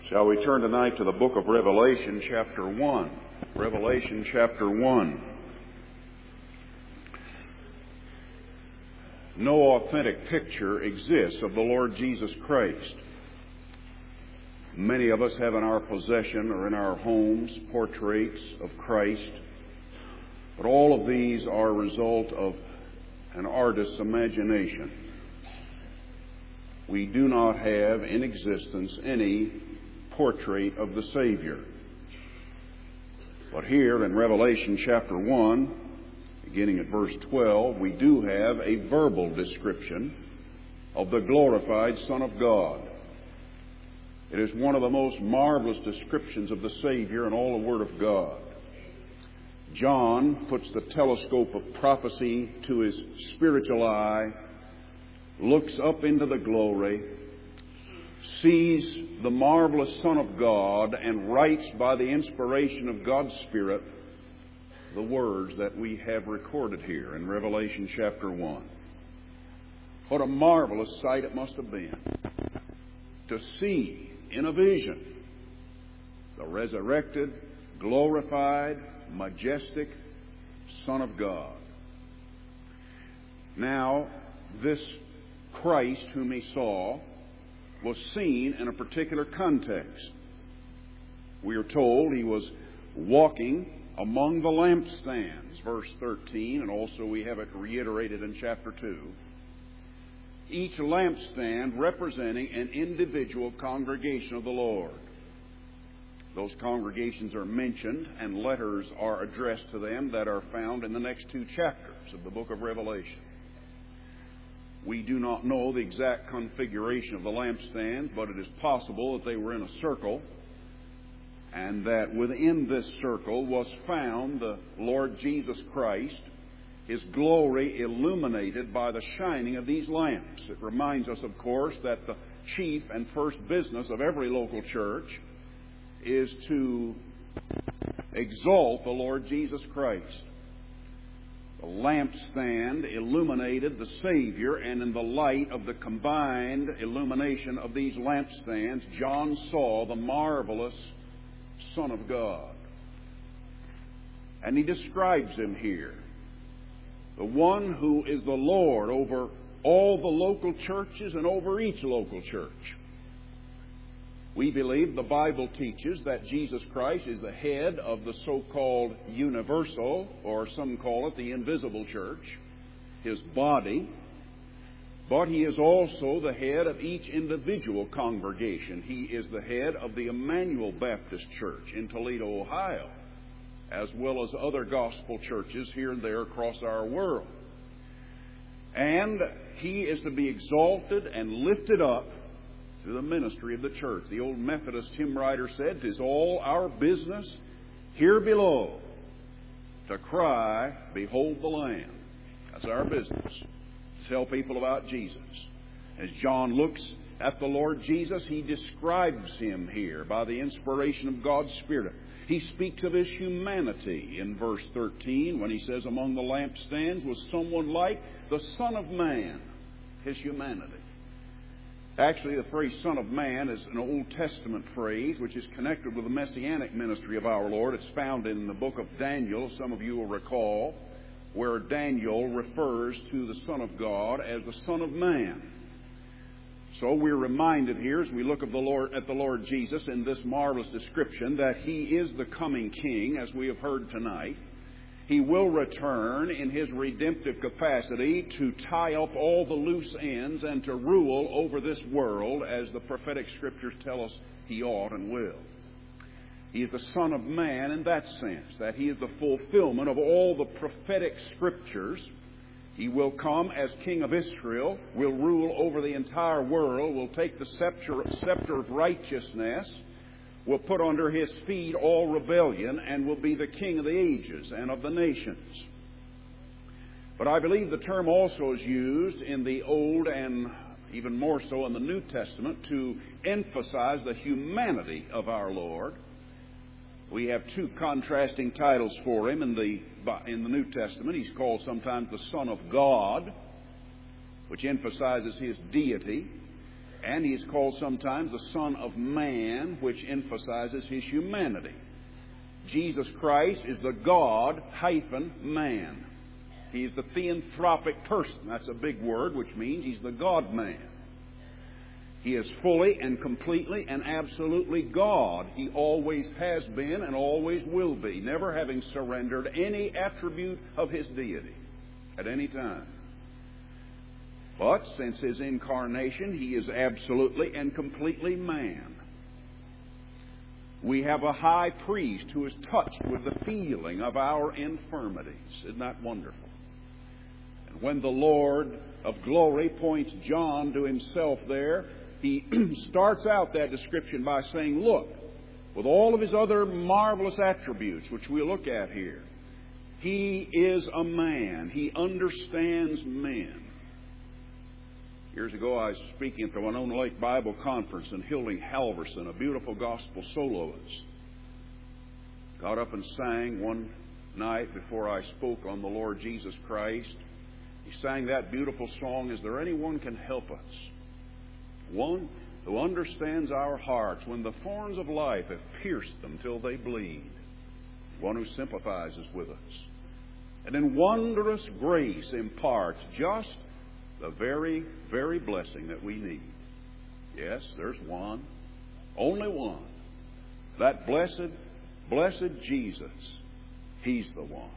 Shall we turn tonight to the book of Revelation, chapter 1. Revelation, chapter 1. No authentic picture exists of the Lord Jesus Christ. Many of us have in our possession or in our homes portraits of Christ, but all of these are a result of an artist's imagination. We do not have in existence any portrait of the Savior. But here in Revelation chapter 1, beginning at verse 12, we do have a verbal description of the glorified Son of God. It is one of the most marvelous descriptions of the Savior in all the Word of God. John puts the telescope of prophecy to his spiritual eye, looks up into the glory, sees the marvelous Son of God, and writes by the inspiration of God's Spirit the words that we have recorded here in Revelation chapter 1. What a marvelous sight it must have been to see in a vision the resurrected, glorified, majestic Son of God. Now, this Christ whom he saw was seen in a particular context. We are told he was walking among the lampstands, verse 13, and also we have it reiterated in chapter 2. Each lampstand representing an individual congregation of the Lord. Those congregations are mentioned and letters are addressed to them that are found in the next two chapters of the book of Revelation. We do not know the exact configuration of the lampstands, but it is possible that they were in a circle, and that within this circle was found the Lord Jesus Christ, His glory illuminated by the shining of these lamps. It reminds us, of course, that the chief and first business of every local church is to exalt the Lord Jesus Christ. The lampstand illuminated the Savior, and in the light of the combined illumination of these lampstands, John saw the marvelous Son of God. And he describes him here. The one who is the Lord over all the local churches and over each local church. We believe the Bible teaches that Jesus Christ is the head of the so-called universal, or some call it the invisible church, His body. But He is also the head of each individual congregation. He is the head of the Emmanuel Baptist Church in Toledo, Ohio, as well as other gospel churches here and there across our world. And He is to be exalted and lifted up through the ministry of the church. The old Methodist hymn writer said, "'Tis all our business here below to cry, behold the Lamb." That's our business, to tell people about Jesus. As John looks at the Lord Jesus, he describes Him here by the inspiration of God's Spirit. He speaks of His humanity in verse 13 when he says, "Among the lampstands was someone like the Son of Man," His humanity. Actually, the phrase Son of Man is an Old Testament phrase which is connected with the Messianic ministry of our Lord. It's found in the book of Daniel, some of you will recall, where Daniel refers to the Son of God as the Son of Man. So we're reminded here as we look at the Lord Jesus in this marvelous description that He is the coming King, as we have heard tonight. He will return in His redemptive capacity to tie up all the loose ends and to rule over this world as the prophetic Scriptures tell us He ought and will. He is the Son of Man in that sense, that He is the fulfillment of all the prophetic Scriptures. He will come as King of Israel, will rule over the entire world, will take the scepter of righteousness, will put under His feet all rebellion, and will be the King of the ages and of the nations. But I believe the term also is used in the Old and even more so in the New Testament to emphasize the humanity of our Lord. We have two contrasting titles for Him in the New Testament. He's called sometimes the Son of God, which emphasizes His deity. And He is called sometimes the Son of Man, which emphasizes His humanity. Jesus Christ is the God-man. He is the theanthropic person. That's a big word, which means He's the God-man. He is fully and completely and absolutely God. He always has been and always will be, never having surrendered any attribute of His deity at any time. But since His incarnation, He is absolutely and completely man. We have a high priest who is touched with the feeling of our infirmities. Isn't that wonderful? And when the Lord of glory points John to Himself there, he starts out that description by saying, look, with all of His other marvelous attributes, which we'll look at here, He is a man. He understands men. Years ago, I was speaking at the Winona Lake Bible Conference, and Hilding Halverson, a beautiful gospel soloist, got up and sang one night before I spoke on the Lord Jesus Christ. He sang that beautiful song, Is There Anyone Can Help Us? One who understands our hearts when the thorns of life have pierced them till they bleed. One who sympathizes with us. And in wondrous grace imparts just the very, very blessing that we need. Yes, there's one. Only one. That blessed Jesus. He's the one.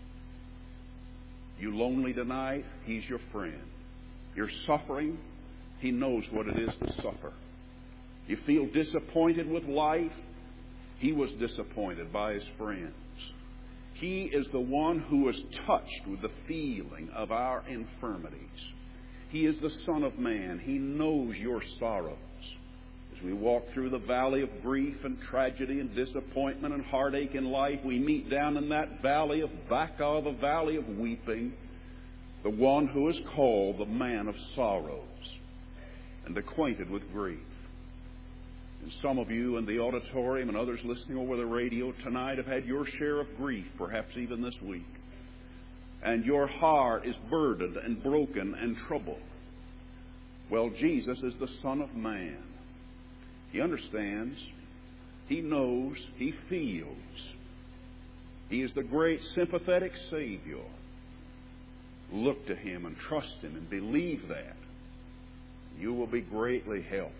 You lonely tonight, He's your friend. You're suffering, He knows what it is to suffer. You feel disappointed with life, He was disappointed by His friends. He is the one who is touched with the feeling of our infirmities. He is the Son of Man. He knows your sorrows. As we walk through the valley of grief and tragedy and disappointment and heartache in life, we meet down in that valley of Baca, the valley of weeping, the one who is called the Man of Sorrows and acquainted with grief. And some of you in the auditorium and others listening over the radio tonight have had your share of grief, perhaps even this week. And your heart is burdened and broken and troubled. Well, Jesus is the Son of Man. He understands. He knows. He feels. He is the great sympathetic Savior. Look to Him and trust Him and believe that. You will be greatly helped.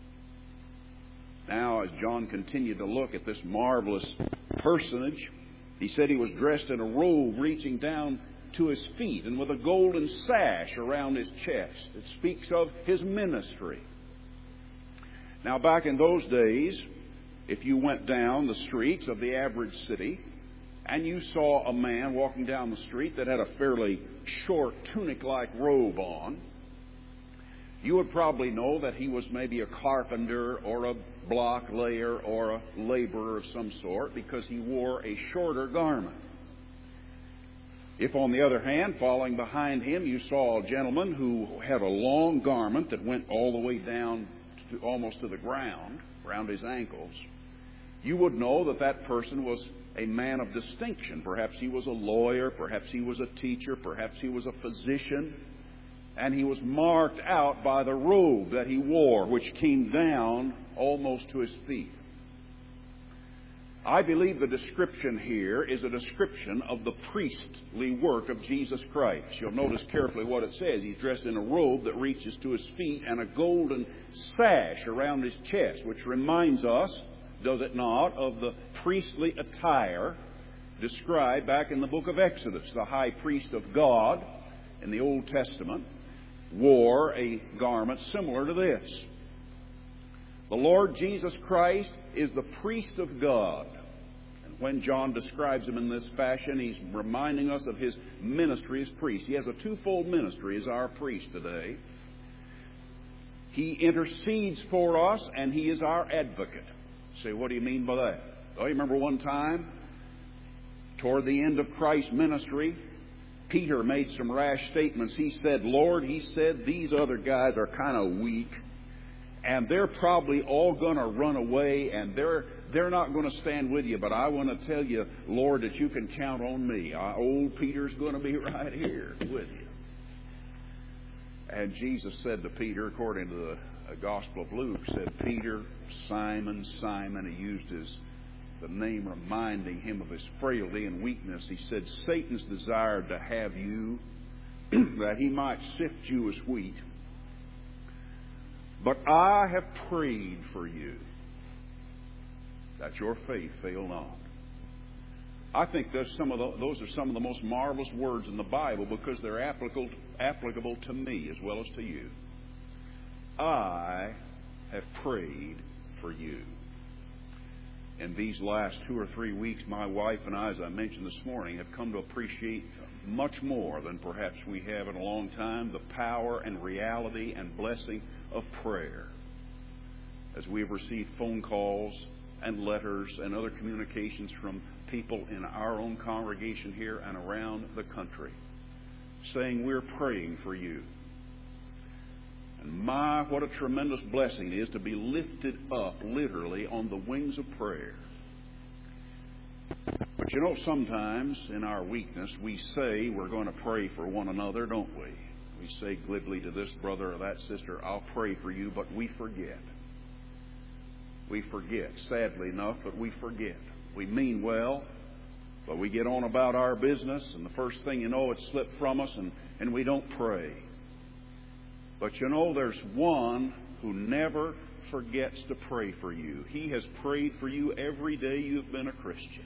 Now, as John continued to look at this marvelous personage, he said he was dressed in a robe reaching down to his feet and with a golden sash around his chest. It speaks of His ministry. Now, back in those days, if you went down the streets of the average city and you saw a man walking down the street that had a fairly short tunic-like robe on, you would probably know that he was maybe a carpenter or a block layer or a laborer of some sort, because he wore a shorter garment. If, on the other hand, following behind him, you saw a gentleman who had a long garment that went all the way down to almost to the ground, around his ankles, you would know that that person was a man of distinction. Perhaps he was a lawyer, perhaps he was a teacher, perhaps he was a physician. And he was marked out by the robe that he wore, which came down almost to his feet. I believe the description here is a description of the priestly work of Jesus Christ. You'll notice carefully what it says. He's dressed in a robe that reaches to his feet and a golden sash around his chest, which reminds us, does it not, of the priestly attire described back in the book of Exodus. The high priest of God in the Old Testament wore a garment similar to this. The Lord Jesus Christ is the priest of God. And when John describes Him in this fashion, he's reminding us of His ministry as priest. He has a twofold ministry as our priest today. He intercedes for us, and He is our advocate. Say, what do you mean by that? Oh, you remember one time, toward the end of Christ's ministry, Peter made some rash statements. He said, Lord, he said, these other guys are kind of weak, and they're probably all going to run away, and they're not going to stand with you. But I want to tell you, Lord, that you can count on me. Old Peter's going to be right here with you. And Jesus said to Peter, according to the the Gospel of Luke said, Peter, Simon, Simon. He used the name reminding him of his frailty and weakness. He said, Satan's desired to have you that he might sift you as wheat. But I have prayed for you that your faith fail not. I think those are some of the most marvelous words in the Bible because they're applicable to me as well as to you. I have prayed for you. In these last 2 or 3 weeks, my wife and I, as I mentioned this morning, have come to appreciate much more than perhaps we have in a long time the power and reality and blessing of prayer. As we have received phone calls and letters and other communications from people in our own congregation here and around the country saying, we're praying for you. And my, what a tremendous blessing it is to be lifted up literally on the wings of prayer. But you know, sometimes in our weakness we say we're going to pray for one another, don't we? We say glibly to this brother or that sister, I'll pray for you, but we forget. We forget, sadly enough, but we forget. We mean well, but we get on about our business, and the first thing you know, it's slipped from us, and we don't pray. But you know, there's one who never forgets to pray for you. He has prayed for you every day you've been a Christian.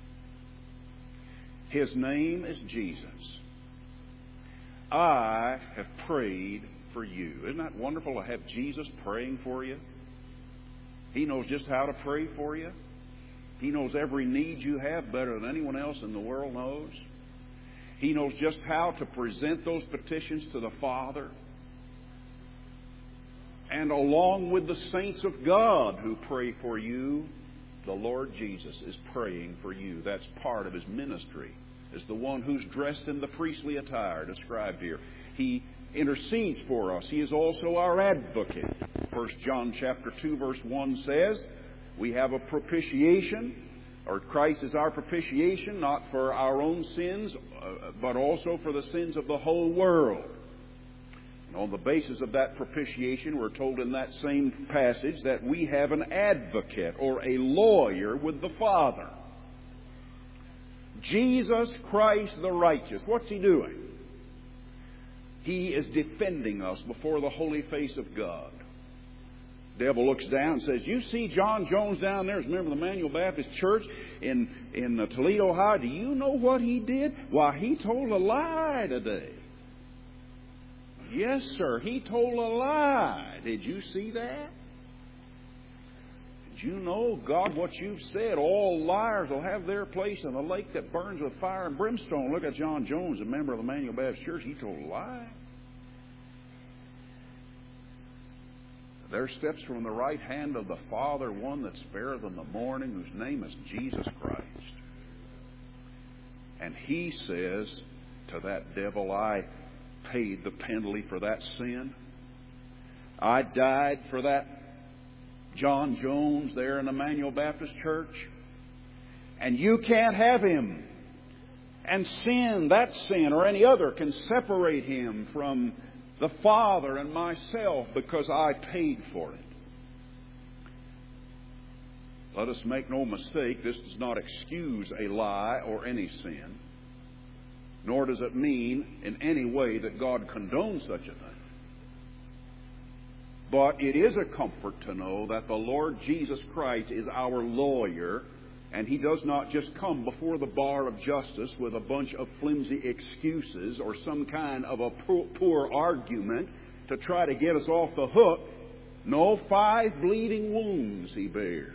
His name is Jesus. I have prayed for you. Isn't that wonderful to have Jesus praying for you? He knows just how to pray for you. He knows every need you have better than anyone else in the world knows. He knows just how to present those petitions to the Father. And along with the saints of God who pray for you, the Lord Jesus is praying for you. That's part of His ministry, as the one who's dressed in the priestly attire described here. He intercedes for us. He is also our advocate. 1 John chapter 2 verse 1 says, we have a propitiation, or Christ is our propitiation, not for our own sins, but also for the sins of the whole world. And on the basis of that propitiation, we're told in that same passage that we have an advocate or a lawyer with the Father. Jesus Christ the righteous. What's He doing? He is defending us before the holy face of God. The devil looks down and says, you see John Jones down there as a member of the Emmanuel Baptist Church in Toledo, Ohio. Do you know what he did? Why, he told a lie today. Yes, sir, he told a lie. Did you see that? Did you know, God, what you've said, all liars will have their place in the lake that burns with fire and brimstone. Look at John Jones, a member of the Emmanuel Baptist Church. He told a lie. There steps from the right hand of the Father one that's fairer than the morning, whose name is Jesus Christ. And He says to that devil, I paid the penalty for that sin. I died for that John Jones there in Emmanuel Baptist Church. And you can't have him. And sin, that sin or any other, can separate him from the Father and myself because I paid for it. Let us make no mistake, this does not excuse a lie or any sin, nor does it mean in any way that God condones such a thing. But it is a comfort to know that the Lord Jesus Christ is our lawyer, and He does not just come before the bar of justice with a bunch of flimsy excuses or some kind of a poor argument to try to get us off the hook. No, 5 bleeding wounds He bears,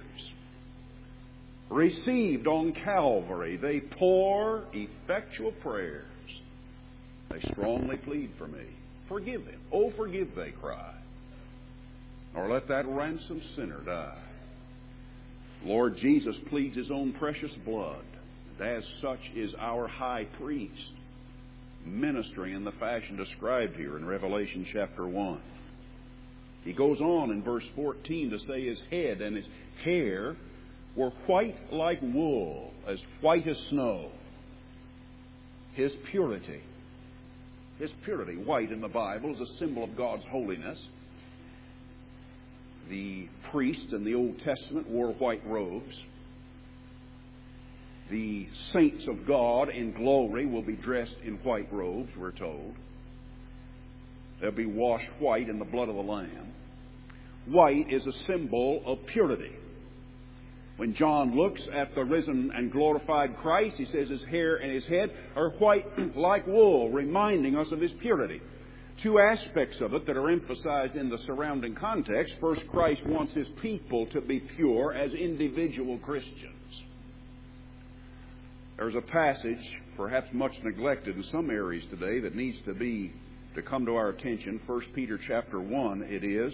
received on Calvary. They pour effectual prayers. They strongly plead for me. Forgive them. Oh, forgive, they cry. Or let that ransomed sinner die. Lord Jesus pleads His own precious blood. And as such is our high priest, ministering in the fashion described here in Revelation chapter 1. He goes on in verse 14 to say His head and His hair were white like wool, as white as snow. His purity. His purity, white in the Bible, is a symbol of God's holiness. The priests in the Old Testament wore white robes. The saints of God in glory will be dressed in white robes, we're told. They'll be washed white in the blood of the Lamb. White is a symbol of purity. When John looks at the risen and glorified Christ, he says his hair and his head are white like wool, reminding us of his purity. Two aspects of it that are emphasized in the surrounding context. First, Christ wants his people to be pure as individual Christians. There's a passage, perhaps much neglected in some areas today, that needs to come to our attention. 1 Peter chapter 1 it is.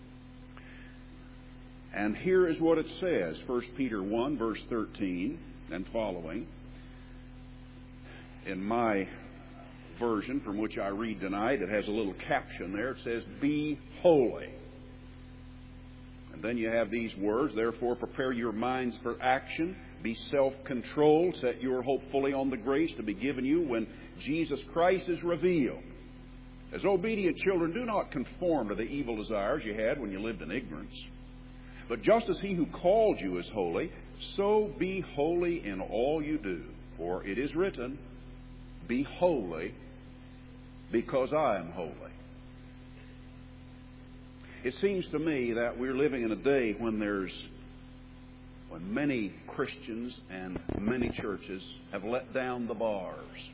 And here is what it says. 1 Peter 1 verse 13 and following. In my version from which I read tonight, it has a little caption there. It says, "Be holy." And then you have these words, "Therefore prepare your minds for action. Be self-controlled. Set your hope fully on the grace to be given you when Jesus Christ is revealed. As obedient children, do not conform to the evil desires you had when you lived in ignorance. But just as He who called you is holy, so be holy in all you do. For it is written, 'Be holy, because I am holy.'" It seems to me that we're living in a day when many Christians and many churches have let down the bars.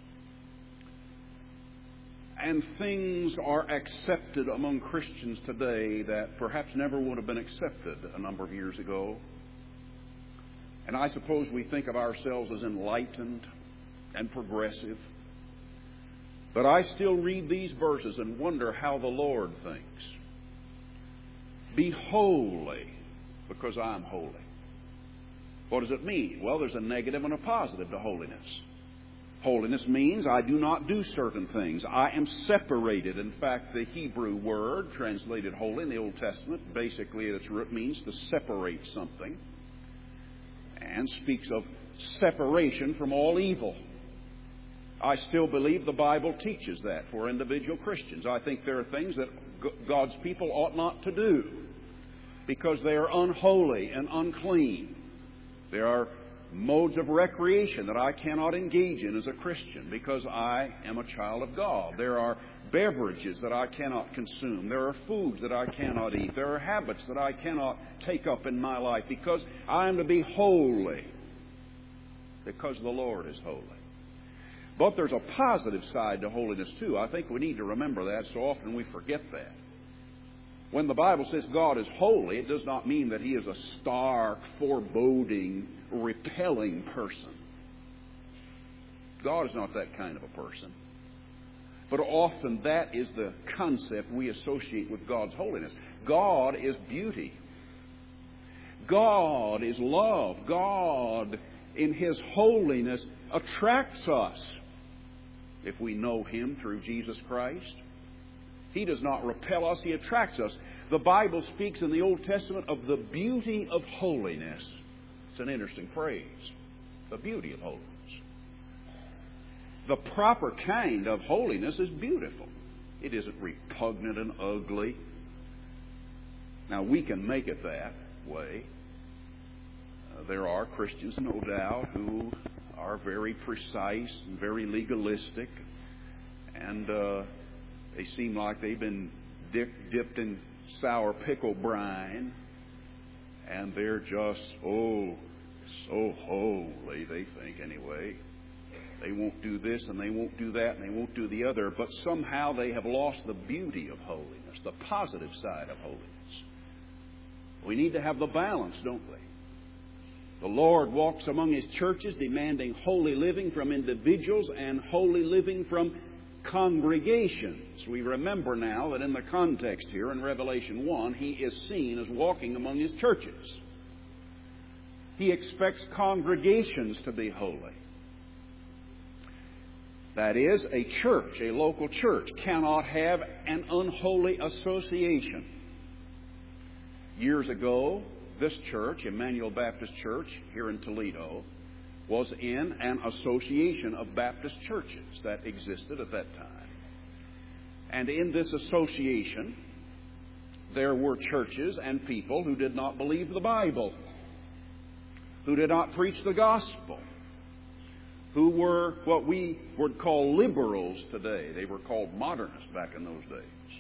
And things are accepted among Christians today that perhaps never would have been accepted a number of years ago. And I suppose we think of ourselves as enlightened and progressive. But I still read these verses and wonder how the Lord thinks. Be holy, because I am holy. What does it mean? Well, there's a negative and a positive to holiness. Holiness means I do not do certain things. I am separated. In fact, the Hebrew word translated holy in the Old Testament, basically at its root means to separate something, and speaks of separation from all evil. I still believe the Bible teaches that for individual Christians. I think there are things that God's people ought not to do because they are unholy and unclean. There are modes of recreation that I cannot engage in as a Christian because I am a child of God. There are beverages that I cannot consume. There are foods that I cannot eat. There are habits that I cannot take up in my life because I am to be holy because the Lord is holy. But there's a positive side to holiness too. I think we need to remember that. So often we forget that. When the Bible says God is holy, it does not mean that He is a stark, foreboding, repelling person. God is not that kind of a person. But often that is the concept we associate with God's holiness. God is beauty. God is love. God, in His holiness, attracts us if we know Him through Jesus Christ. He does not repel us, He attracts us. The Bible speaks in the Old Testament of the beauty of holiness. It's an interesting phrase. The beauty of holiness. The proper kind of holiness is beautiful. It isn't repugnant and ugly. Now, we can make it that way. There are Christians, no doubt, who are very precise and very legalistic, and they seem like they've been dipped in sour pickle brine, and they're just, so holy, they think anyway. They won't do this, and they won't do that, and they won't do the other, but somehow they have lost the beauty of holiness, the positive side of holiness. We need to have the balance, don't we? The Lord walks among His churches demanding holy living from individuals and holy living from congregations. We remember now that in the context here in Revelation 1, He is seen as walking among His churches. He expects congregations to be holy. That is, a church, a local church, cannot have an unholy association. Years ago, this church, Emmanuel Baptist Church here in Toledo, was in an association of Baptist churches that existed at that time. And in this association, there were churches and people who did not believe the Bible, who did not preach the gospel, who were what we would call liberals today. They were called modernists back in those days.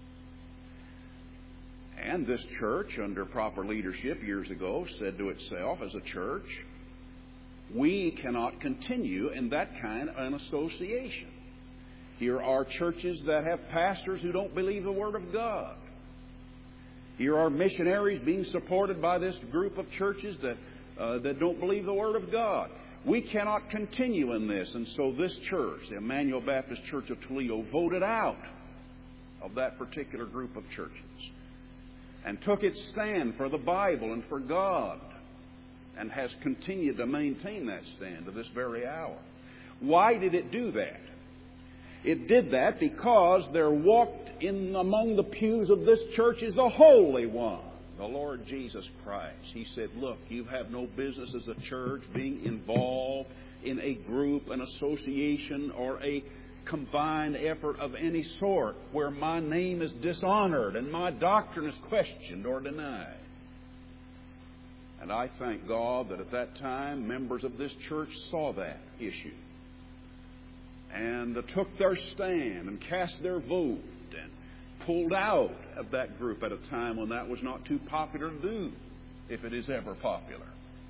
And this church, under proper leadership years ago, said to itself as a church, we cannot continue in that kind of an association. Here are churches that have pastors who don't believe the Word of God. Here are missionaries being supported by this group of churches that don't believe the Word of God. We cannot continue in this. And so this church, the Emmanuel Baptist Church of Toledo, voted out of that particular group of churches and took its stand for the Bible and for God, and has continued to maintain that stand to this very hour. Why did it do that? It did that because there walked in among the pews of this church is the Holy One, the Lord Jesus Christ. He said, look, you have no business as a church being involved in a group, an association, or a combined effort of any sort where my name is dishonored and my doctrine is questioned or denied. And I thank God that at that time members of this church saw that issue and took their stand and cast their vote and pulled out of that group at a time when that was not too popular to do, if it is ever popular.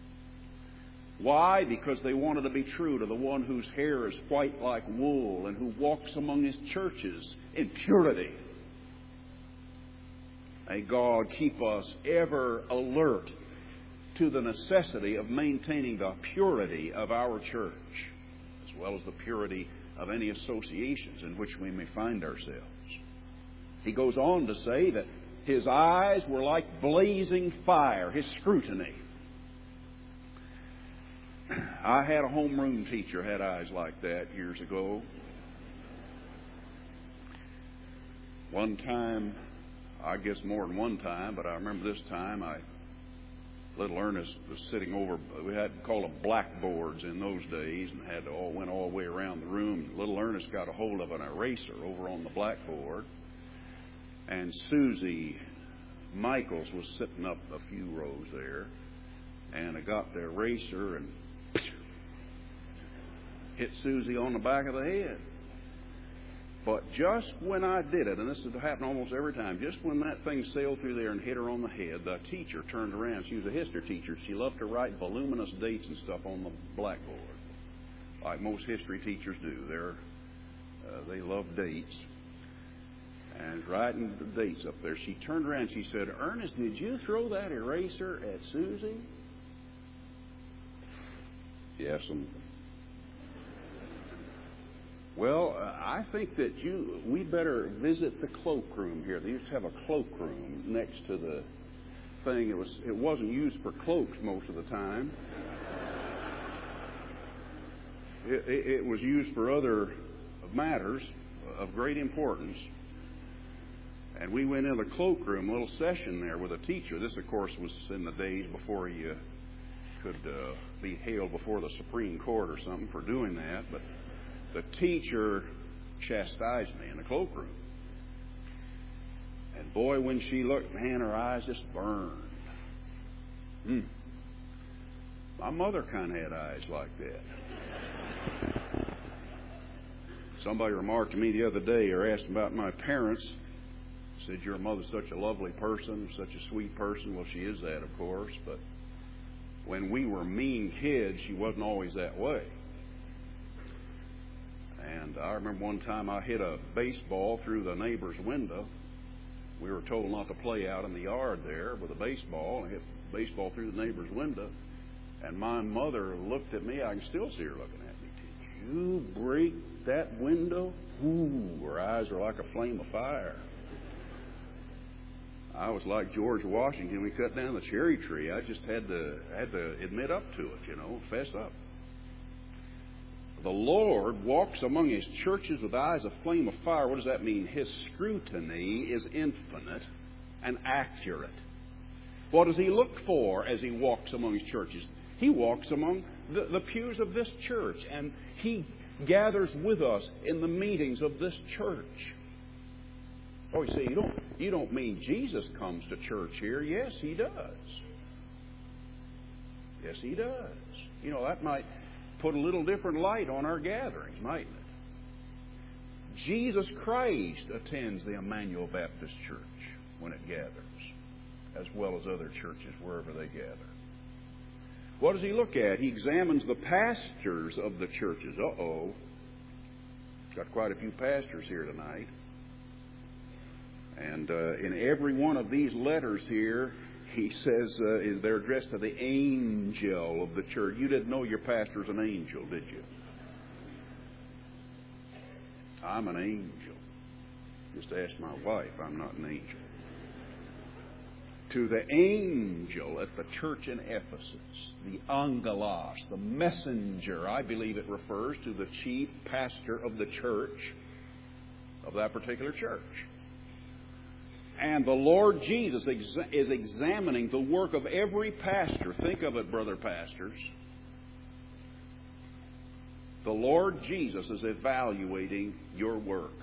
Why? Because they wanted to be true to the one whose hair is white like wool and who walks among his churches in purity. May God keep us ever alert to the necessity of maintaining the purity of our church, as well as the purity of any associations in which we may find ourselves. He goes on to say that his eyes were like blazing fire, his scrutiny. I had a homeroom teacher had eyes like that years ago. One time, I guess more than one time, but I remember this time, little Ernest was sitting over, we had to call them blackboards in those days, and went all the way around the room. Little Ernest got a hold of an eraser over on the blackboard, and Susie Michaels was sitting up a few rows there, and I got the eraser and hit Susie on the back of the head. But just when I did it, and this would happen almost every time, just when that thing sailed through there and hit her on the head, the teacher turned around. She was a history teacher. She loved to write voluminous dates and stuff on the blackboard, like most history teachers do. They love dates. And writing the dates up there, she turned around and she said, Ernest, did you throw that eraser at Susie? Yes, well, I think that we better visit the cloakroom here. They used to have a cloakroom next to the thing. It wasn't used for cloaks most of the time. It was used for other matters of great importance. And we went into the cloakroom, a little session there with a teacher. This, of course, was in the days before you could be hailed before the Supreme Court or something for doing that. But the teacher chastised me in the cloakroom. And boy, when she looked, man, her eyes just burned. My mother kind of had eyes like that. Somebody remarked to me the other day, or asked about my parents, said, your mother's such a lovely person, such a sweet person. Well, she is that, of course, but when we were mean kids, she wasn't always that way. And I remember one time I hit a baseball through the neighbor's window. We were told not to play out in the yard there with a baseball. I hit the baseball through the neighbor's window. And my mother looked at me. I can still see her looking at me. Did you break that window? Ooh, her eyes were like a flame of fire. I was like George Washington. We cut down the cherry tree. I just had to admit up to it, fess up. The Lord walks among His churches with eyes of flame of fire. What does that mean? His scrutiny is infinite and accurate. What does He look for as He walks among His churches? He walks among the pews of this church, and He gathers with us in the meetings of this church. Oh, you see, you don't mean Jesus comes to church here. Yes, He does. Yes, He does. You know, that might put a little different light on our gatherings, mightn't it? Jesus Christ attends the Emmanuel Baptist Church when it gathers, as well as other churches wherever they gather. What does He look at? He examines the pastors of the churches. Uh-oh. Got quite a few pastors here tonight. And in every one of these letters here, he says they're addressed to the angel of the church. You didn't know your pastor's an angel, did you? I'm an angel. Just ask my wife. I'm not an angel. To the angel at the church in Ephesus, the angelos, the messenger, I believe it refers to the chief pastor of the church, of that particular church. And the Lord Jesus is examining the work of every pastor. Think of it, brother pastors. The Lord Jesus is evaluating your work.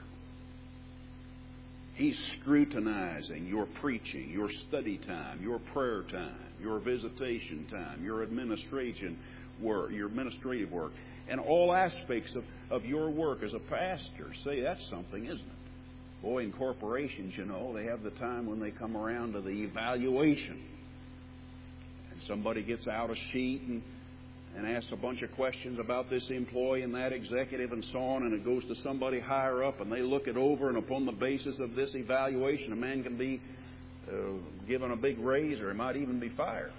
He's scrutinizing your preaching, your study time, your prayer time, your visitation time, your administrative work, and all aspects of your work as a pastor. Say, that's something, isn't it? Boy, in corporations, you know, they have the time when they come around to the evaluation. And somebody gets out a sheet and asks a bunch of questions about this employee and that executive and so on, and it goes to somebody higher up, and they look it over, and upon the basis of this evaluation, a man can be given a big raise, or he might even be fired.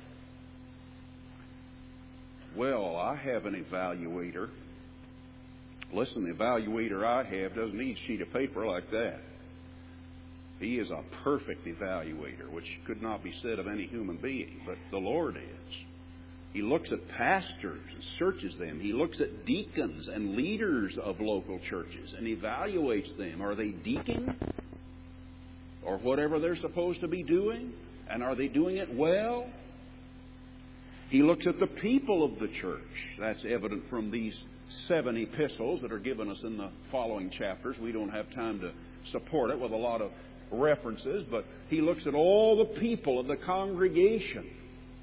Well, I have an evaluator. Listen, the evaluator I have doesn't need a sheet of paper like that. He is a perfect evaluator, which could not be said of any human being, but the Lord is. He looks at pastors and searches them. He looks at deacons and leaders of local churches and evaluates them. Are they deaconing? Or whatever they're supposed to be doing? And are they doing it well? He looks at the people of the church. That's evident from these 7 epistles that are given us in the following chapters. We don't have time to support it with a lot of references, but he looks at all the people of the congregation.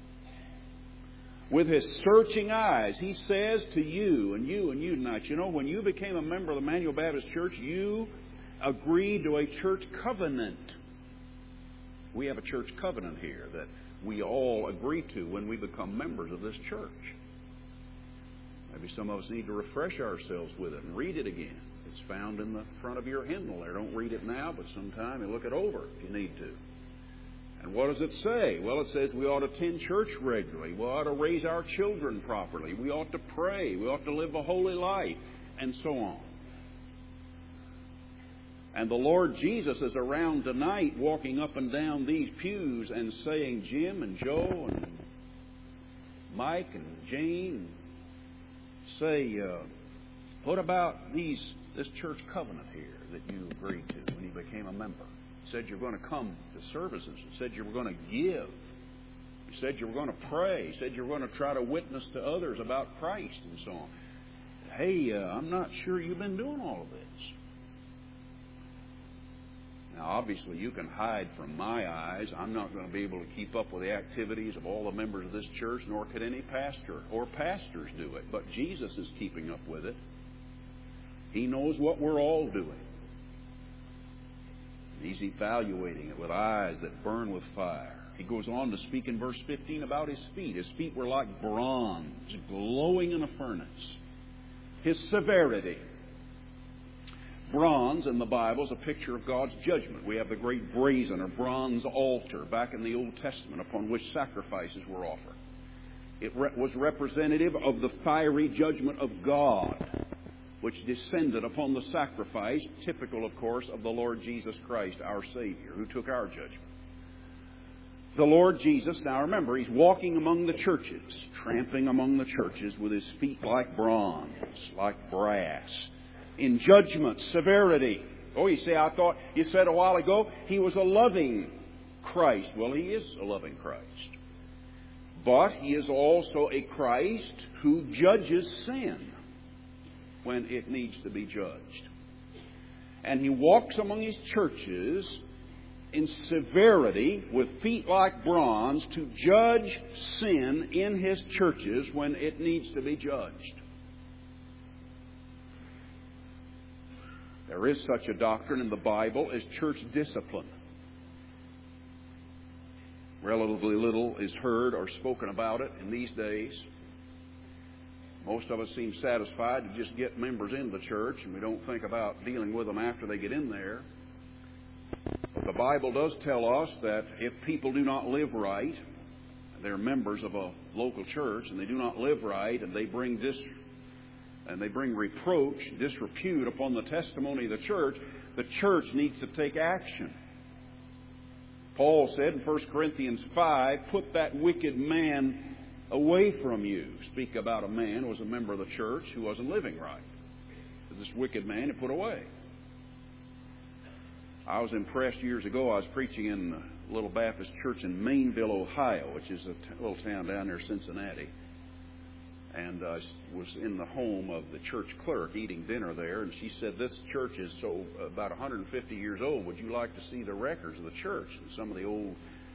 With his searching eyes, he says to you and you and you tonight, you know, when you became a member of the Emmanuel Baptist Church, you agreed to a church covenant. We have a church covenant here that we all agree to when we become members of this church. Maybe some of us need to refresh ourselves with it and read it again. It's found in the front of your hymnal there. Don't read it now, but sometime you look it over if you need to. And what does it say? Well, it says we ought to attend church regularly. We ought to raise our children properly. We ought to pray. We ought to live a holy life, and so on. And the Lord Jesus is around tonight walking up and down these pews and saying, Jim and Joe and Mike and Jane, say, what about this church covenant here that you agreed to when you became a member? You said you were going to come to services. You said you were going to give. You said you were going to pray. You said you were going to try to witness to others about Christ and so on. Hey, I'm not sure you've been doing all of this. Now, obviously, you can hide from my eyes. I'm not going to be able to keep up with the activities of all the members of this church, nor could any pastor or pastors do it. But Jesus is keeping up with it. He knows what we're all doing. He's evaluating it with eyes that burn with fire. He goes on to speak in verse 15 about his feet. His feet were like bronze, glowing in a furnace. His severity. Bronze in the Bible is a picture of God's judgment. We have the great brazen or bronze altar back in the Old Testament upon which sacrifices were offered. It was representative of the fiery judgment of God, which descended upon the sacrifice, typical, of course, of the Lord Jesus Christ, our Savior, who took our judgment. The Lord Jesus, now remember, He's walking among the churches, tramping among the churches with His feet like bronze, like brass. In judgment, severity. Oh, you say, I thought you said a while ago He was a loving Christ. Well, He is a loving Christ. But He is also a Christ who judges sin when it needs to be judged. And he walks among his churches in severity with feet like bronze to judge sin in his churches when it needs to be judged. There is such a doctrine in the Bible as church discipline. Relatively little is heard or spoken about it in these days. Most of us seem satisfied to just get members into the church, and we don't think about dealing with them after they get in there. But the Bible does tell us that if people do not live right, they're members of a local church, and they do not live right, and they bring reproach, disrepute upon the testimony of the church needs to take action. Paul said in 1 Corinthians 5, put that wicked man away from you. Speak about a man who was a member of the church who wasn't living right. This wicked man had put away. I was impressed years ago. I was preaching in a little Baptist church in Mainville, Ohio, which is a little town down near Cincinnati. And I was in the home of the church clerk eating dinner there, and she said, this church is so about 150 years old. Would you like to see the records of the church and some of the old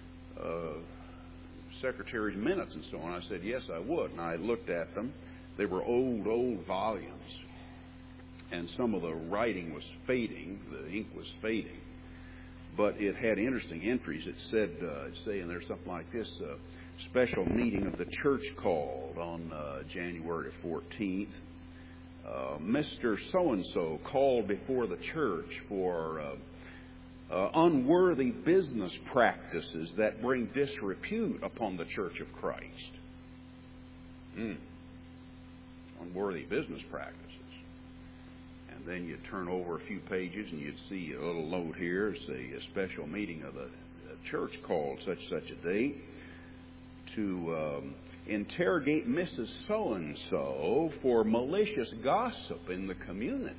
secretary's minutes and so on? I said, yes, I would. And I looked at them. They were old volumes. And some of the writing was fading. The ink was fading. But it had interesting entries. It said, saying there's something like this, special meeting of the church called on January 14th. Mr. So-and-so called before the church for unworthy business practices that bring disrepute upon the Church of Christ. Unworthy business practices. And then you'd turn over a few pages and you'd see a little note here, say a special meeting of the church called such a date to interrogate Mrs. So-and-so for malicious gossip in the community.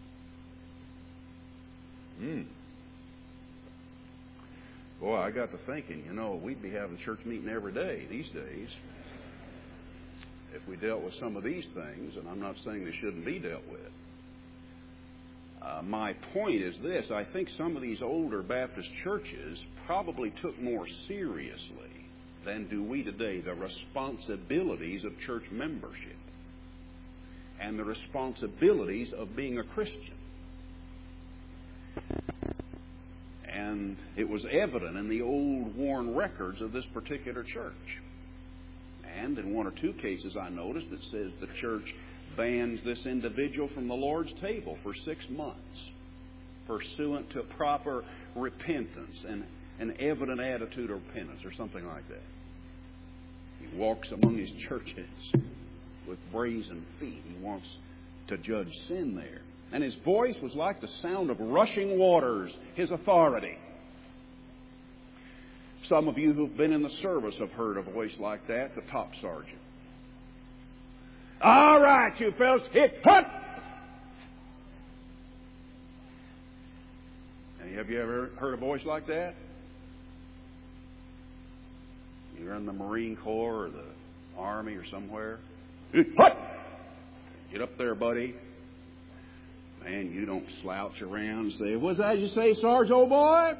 Boy, I got to thinking, we'd be having church meeting every day these days if we dealt with some of these things, and I'm not saying they shouldn't be dealt with. My point is this. I think some of these older Baptist churches probably took more seriously than do we today the responsibilities of church membership and the responsibilities of being a Christian. And it was evident in the old worn records of this particular church. And in one or two cases I noticed it says the church bans this individual from the Lord's table for 6 months, pursuant to proper repentance and an evident attitude of repentance or something like that. He walks among his churches with brazen feet. He wants to judge sin there. And his voice was like the sound of rushing waters, his authority. Some of you who've been in the service have heard a voice like that, the top sergeant. All right, you fellas, hit put! And have you ever heard a voice like that? You're in the Marine Corps or the Army or somewhere. Hit put! Get up there, buddy. Man, you don't slouch around and say, what's that you say, Sarge, old boy?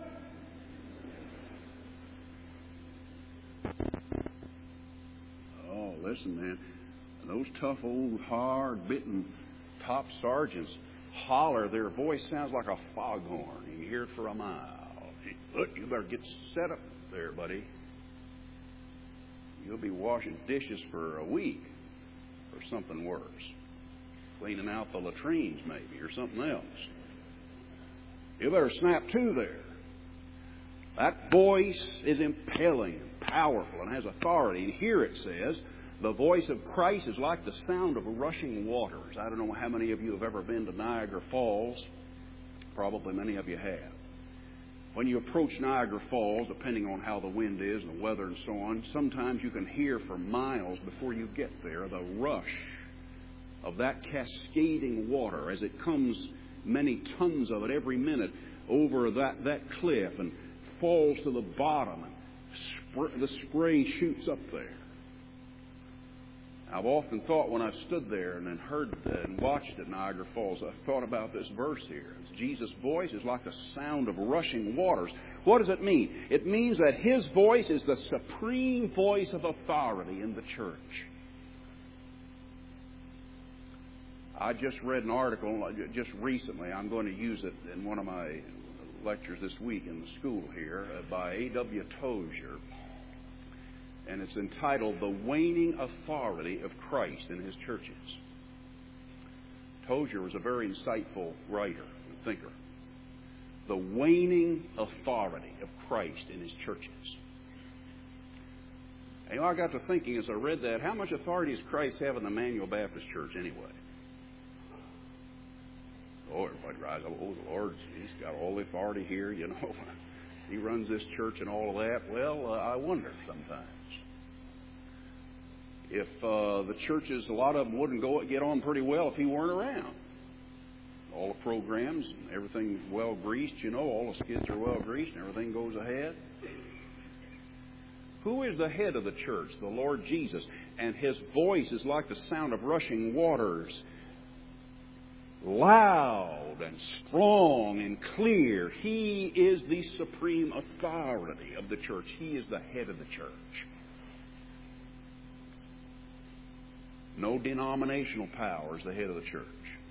Oh, listen, man. Those tough, old, hard-bitten top sergeants holler. Their voice sounds like a foghorn. You can hear it for a mile. Look, you better get set up there, buddy. You'll be washing dishes for a week or something worse. Cleaning out the latrines, maybe, or something else. You better snap to there. That voice is impelling and powerful and has authority. And here it says, the voice of Christ is like the sound of rushing waters. I don't know how many of you have ever been to Niagara Falls. Probably many of you have. When you approach Niagara Falls, depending on how the wind is and the weather and so on, sometimes you can hear for miles before you get there the rush of that cascading water as it comes, many tons of it every minute, over that cliff and falls to the bottom, and the spray shoots up there. I've often thought when I stood there and then heard and watched at Niagara Falls, I've thought about this verse here. Jesus' voice is like the sound of rushing waters. What does it mean? It means that His voice is the supreme voice of authority in the church. I just read an article just recently. I'm going to use it in one of my lectures this week in the school here by A.W. Tozier. And it's entitled The Waning Authority of Christ in His Churches. Tozier was a very insightful writer and thinker. The waning authority of Christ in His churches. And I got to thinking as I read that, how much authority does Christ have in the Emmanuel Baptist Church anyway? Oh, everybody rise up. Oh, the Lord, He's got all the authority here, you know. He runs this church and all of that. Well, I wonder sometimes if the churches, a lot of them wouldn't get on pretty well if He weren't around. All the programs and everything's well greased, you know. All the skids are well greased and everything goes ahead. Who is the head of the church? The Lord Jesus. And His voice is like the sound of rushing waters. Loud and strong and clear. He is the supreme authority of the church. He is the head of the church. No denominational power is the head of the church.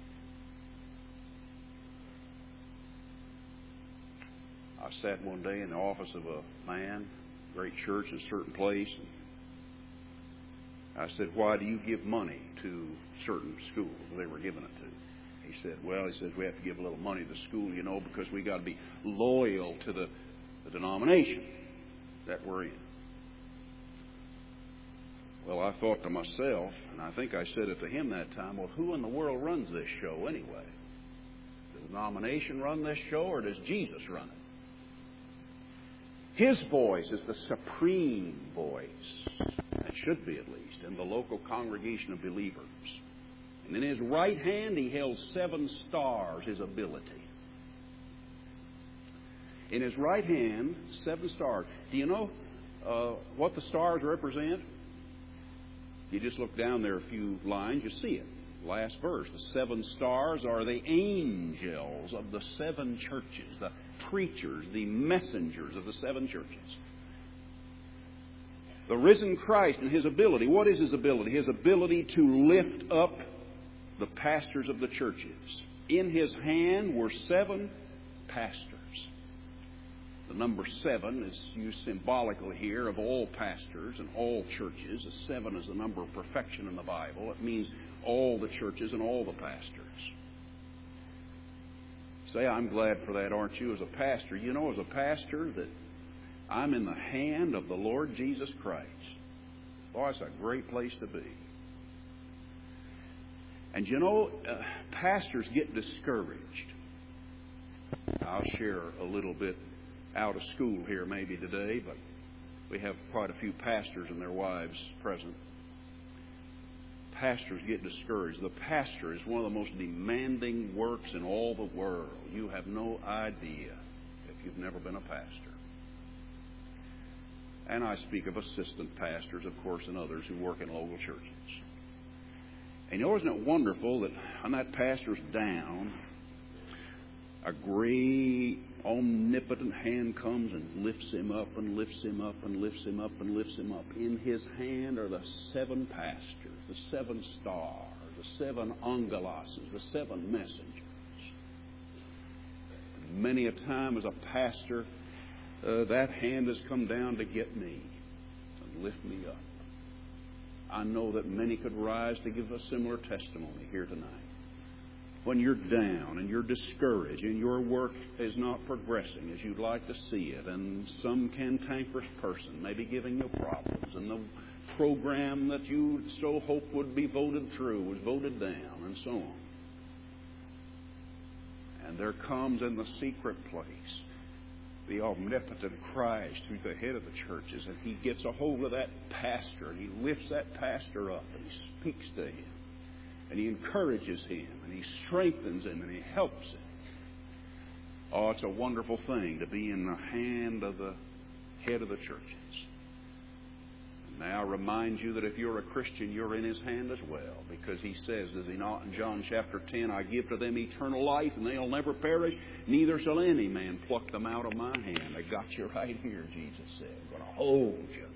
I sat one day in the office of a man, great church in a certain place. And I said, "Why do you give money to certain schools?" They were giving it to. He said, "We have to give a little money to the school, you know, because we got to be loyal to the denomination that we're in." Well, I thought to myself, and I think I said it to him that time, well, who in the world runs this show anyway? Does the denomination run this show, or does Jesus run it? His voice is the supreme voice, it should be at least, in the local congregation of believers. And in His right hand He held 7 stars, His ability. In His right hand, 7 stars. Do you know what the stars represent? You just look down there a few lines, you see it. Last verse. The 7 stars are the angels of the 7 churches, the preachers, the messengers of the 7 churches. The risen Christ and His ability. What is His ability? His ability to lift up the pastors of the churches. In His hand were 7 pastors. The number 7 is used symbolically here of all pastors and all churches. The 7 is the number of perfection in the Bible. It means all the churches and all the pastors. Say, I'm glad for that, aren't you, as a pastor? You know, as a pastor, that I'm in the hand of the Lord Jesus Christ. Boy, it's a great place to be. And you know, pastors get discouraged. I'll share a little bit out of school here maybe today, but we have quite a few pastors and their wives present. Pastors get discouraged. The pastor is one of the most demanding works in all the world. You have no idea if you've never been a pastor. And I speak of assistant pastors, of course, and others who work in local churches. And you know, isn't it wonderful that when that pastor's down, a great omnipotent hand comes and lifts him up and lifts him up and lifts him up and lifts him up. In His hand are the 7 pastors, the 7 stars, the 7 angeluses, the 7 messengers. And many a time as a pastor, that hand has come down to get me and lift me up. I know that many could rise to give a similar testimony here tonight. When you're down and you're discouraged and your work is not progressing as you'd like to see it, and some cantankerous person may be giving you problems, and the program that you so hoped would be voted through was voted down, and so on. And there comes in the secret place the omnipotent Christ, who's the head of the churches, and He gets a hold of that pastor, and He lifts that pastor up, and He speaks to him, and He encourages him, and He strengthens him, and He helps him. Oh, it's a wonderful thing to be in the hand of the head of the churches. Now, I remind you that if you're a Christian, you're in His hand as well, because He says, does He not, in John chapter 10, I give to them eternal life, and they'll never perish, neither shall any man pluck them out of my hand. I got you right here, Jesus said. I'm going to hold you.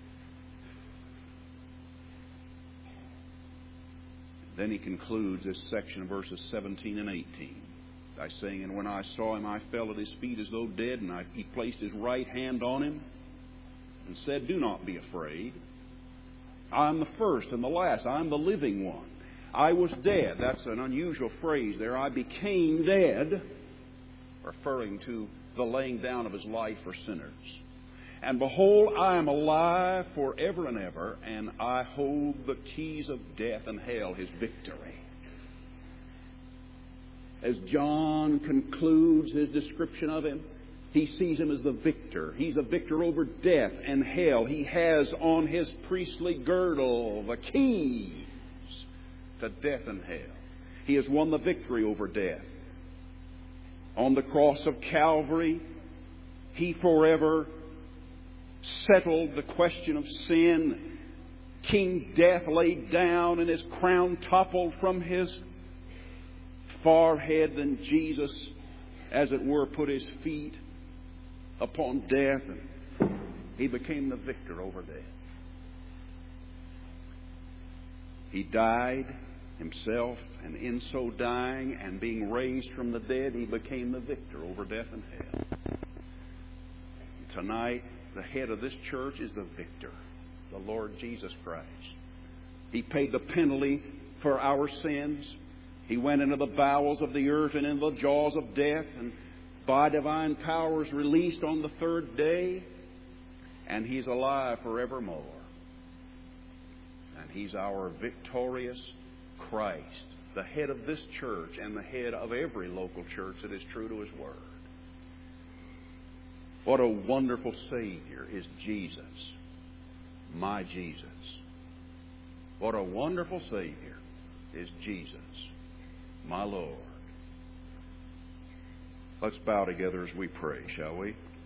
Then He concludes this section of verses 17 and 18 by saying, and when I saw Him, I fell at His feet as though dead, and He placed His right hand on him, and said, do not be afraid. I am the first and the last. I am the living one. I was dead. That's an unusual phrase there. I became dead, referring to the laying down of His life for sinners. And behold, I am alive forever and ever, and I hold the keys of death and hell, His victory. As John concludes his description of Him, he sees Him as the victor. He's a victor over death and hell. He has on His priestly girdle the keys to death and hell. He has won the victory over death. On the cross of Calvary, He forever settled the question of sin. King Death laid down, and his crown toppled from his forehead. Then Jesus, as it were, put His feet upon death, and He became the victor over death. He died Himself, and in so dying and being raised from the dead, He became the victor over death and hell. And tonight, the head of this church is the victor, the Lord Jesus Christ. He paid the penalty for our sins. He went into the bowels of the earth and into the jaws of death, and by divine power was released on the third day, and He's alive forevermore. And He's our victorious Christ, the head of this church and the head of every local church that is true to His Word. What a wonderful Savior is Jesus, my Jesus. What a wonderful Savior is Jesus, my Lord. Let's bow together as we pray, shall we?